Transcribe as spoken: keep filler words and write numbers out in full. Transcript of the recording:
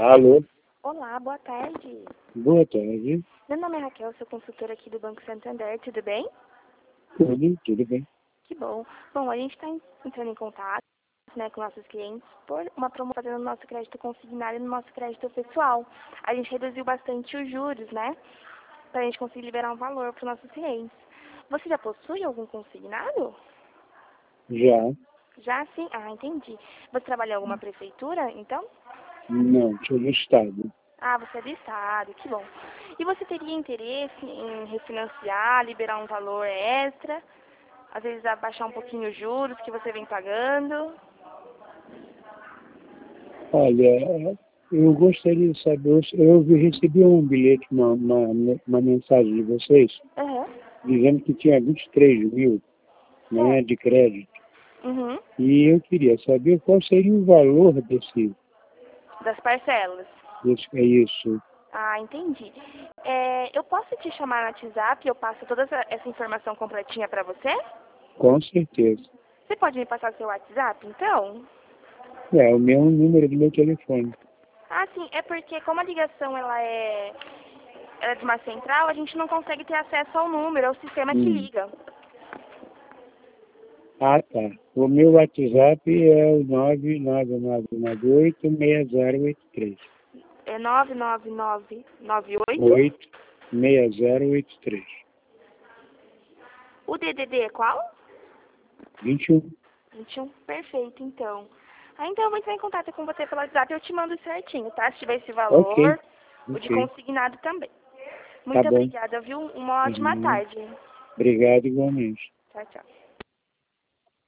Alô? Olá, boa tarde. Boa tarde. Meu nome é Raquel, sou consultora aqui do Banco Santander, tudo bem? Tudo, tudo bem. Que bom. Bom, a gente está entrando em contato, né, com nossos clientes por uma promoção no nosso crédito consignado e no nosso crédito pessoal. A gente reduziu bastante os juros, né, para a gente conseguir liberar um valor para os nossos clientes. Você já possui algum consignado? Já? Já sim? Ah, entendi. Você trabalha em alguma prefeitura, então? Não, sou do Estado. Ah, você é do Estado, que bom. E você teria interesse em refinanciar, liberar um valor extra? Às vezes abaixar um pouquinho os juros que você vem pagando? Olha, eu gostaria de saber, eu vi- recebi um bilhete, uma, uma, uma mensagem de vocês, Aham. dizendo que tinha vinte e três mil, né, Certo. de crédito. Uhum. E eu queria saber qual seria o valor desse, Das parcelas. desse é isso. Ah, entendi. É, eu posso te chamar no WhatsApp e eu passo toda essa, essa informação completinha pra você? Com certeza. Você pode me passar seu WhatsApp, então? É o meu número do meu telefone. Ah, sim. É porque como a ligação ela é, ela é de uma central, a gente não consegue ter acesso ao número, é o sistema que Hum. liga. Ah, tá. O meu WhatsApp é o nove nove nove nove oito seis zero oito três. É nove nove nove nove oito. oito seis zero oito três. O D D D é qual? vinte e um. vinte e um. Perfeito, então. Ah, então eu vou entrar em contato com você pelo WhatsApp e eu te mando certinho, tá? Se tiver esse Ok, valor, o de ok. consignado também. Tá Muito bom. obrigada, viu? Uma ótima Uhum. tarde. Obrigado igualmente. Tchau, tchau.